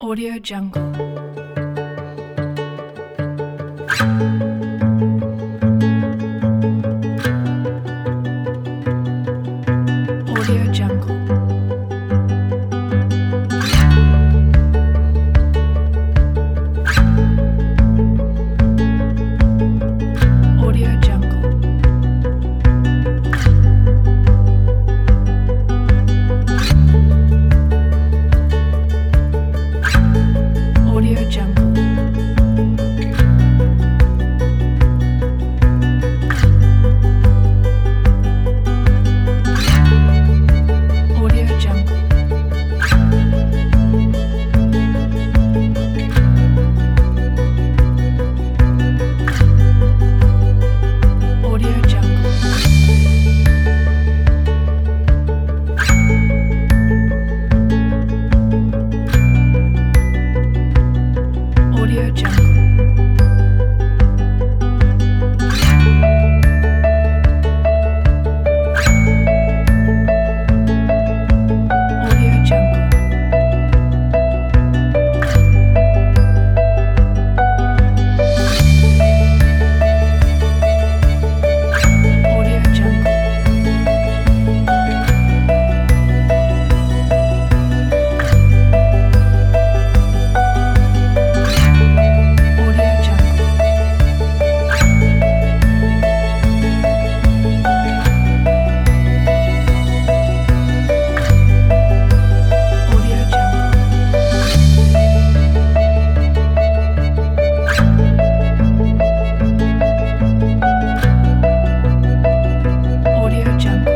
Audio Jungle. Audio Jungle. Audio Jungle. Audio Jungle. Audio Jungle. Audio Jungle. Audio Jungle. Audio Jungle. Audio Jungle. Audio Jungle. Audio Jungle. Audio Jungle.